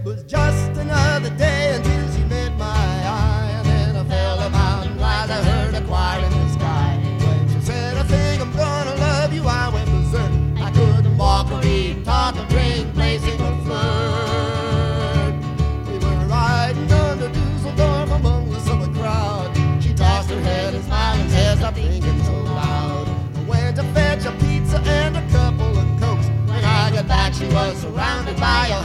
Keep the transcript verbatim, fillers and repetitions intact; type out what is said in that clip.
It was just another day until she met my eye, and then I fell a mountain rise. I heard a choir in the sky. When she said, I think I'm gonna love you, I went berserk. I couldn't walk or eat, talk or drink, play, sing or flirt. We were riding under Dusseldorf among the summer crowd. She tossed her head and smiled and said, stop thinking so loud. I went to fetch a pizza and a couple of cokes. When I got back, she was surrounded by a